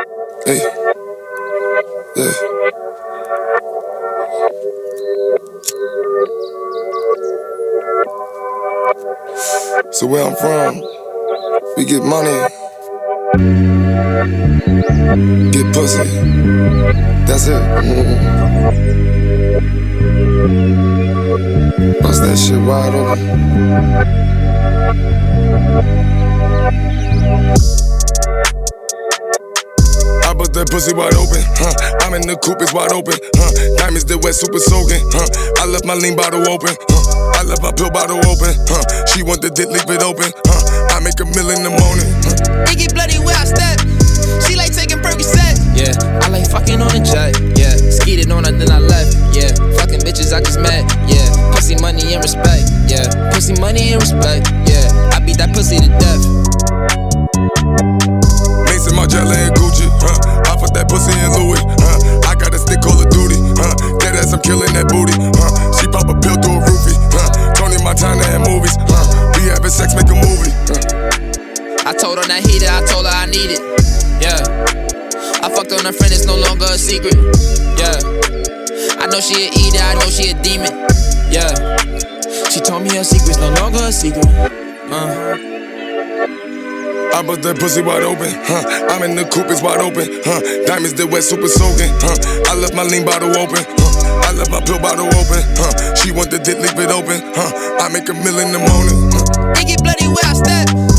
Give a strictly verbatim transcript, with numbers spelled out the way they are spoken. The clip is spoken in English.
Hey, yeah. So where I'm from, we get money, get pussy. That's it. Mm. Bust that shit wide open. I bust that pussy wide open, huh? I'm in the coupe, it's wide open, huh? Diamonds that wet, super soaking, huh? I left my lean bottle open, huh? I left my pill bottle open, huh? She want the dick, leave it open, huh? I make a mill in the morning, huh? It get bloody where I step. She like taking Percocet. Yeah, I like fucking on the jet. Yeah, skeeted on her, then I left. Yeah, fucking bitches I just met. Yeah, pussy, money, and respect. Yeah, pussy, money, and respect. Yeah, I beat that pussy to death. Mason, Margiela, and Gucci, huh? I put that pussy in Louis, huh? I got a stick, Call of Duty, huh? Dead ass, I'm killing that booty, huh? She pop a pill through a roofie, huh? Tony Montana and movies, huh? We having sex, make a movie, huh? I told her that heated, I told her I need it. Yeah, I fucked on her friend, it's no longer a secret. Yeah, I know she a eater, I know she a demon. Yeah, she told me her secret's no longer a secret. Uh. I bust that pussy wide open, huh? I'm in the coupe, it's wide open, huh? Diamonds that wet, super soaking, huh? I left my lean bottle open, huh? I left my pill bottle open, huh? She want the dick, leave it open, huh? I make a mill in the morning, huh? It get bloody where I step.